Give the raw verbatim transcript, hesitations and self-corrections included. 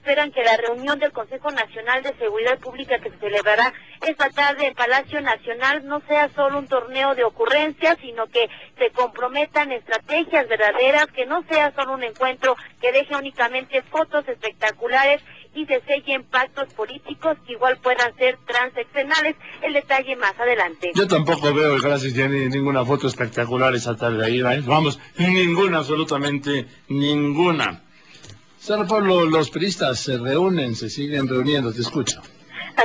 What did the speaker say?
esperan que la reunión del Consejo Nacional de Seguridad Pública que se celebrará esta tarde en Palacio Nacional no sea solo un torneo de ocurrencias, sino que se comprometan estrategias verdaderas, que no sea solo un encuentro que deje únicamente fotos espectaculares y se sellen pactos políticos que igual puedan ser transaccionales. El detalle más adelante. Yo tampoco veo, gracias Jenny, ninguna foto espectacular esa tarde ahí, ¿eh? Vamos, ninguna, absolutamente ninguna. Solo por lo, los periodistas se reúnen, se siguen reuniendo, te escucho.